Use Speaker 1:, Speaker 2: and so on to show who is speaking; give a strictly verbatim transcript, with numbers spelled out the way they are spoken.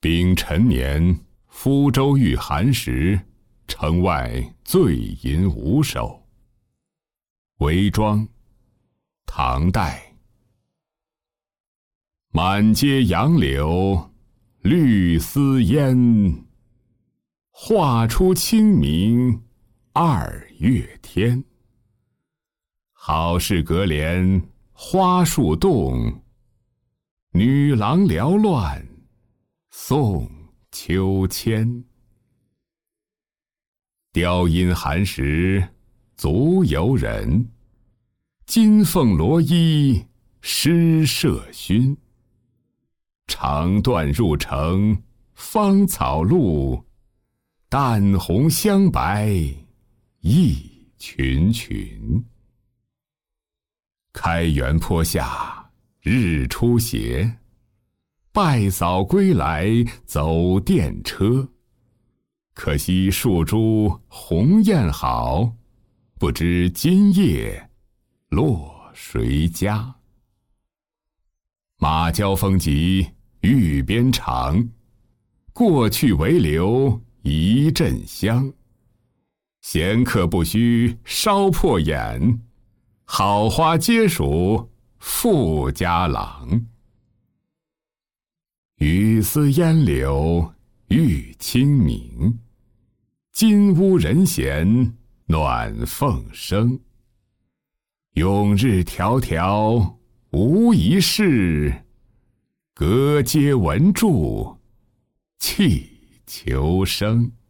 Speaker 1: 丙辰年，福州遇寒时，城外醉吟五首。韦庄，唐代。满街杨柳绿丝烟，画出清明二月天。好事隔帘花树动，女郎缭乱送秋千。雕阴寒食足游人，金凤罗衣诗社熏。长断入城芳草路，淡红香白一群群。开元坡下日出斜，拜扫归来走电车。可惜树株红艳好，不知今夜落谁家。马交风急玉鞭长，过去唯留一阵香。闲客不须烧破眼，好花皆属富家郎。雨丝烟柳欲清明，金屋人闲暖凤声。永日迢迢无一事，隔街闻著气球声。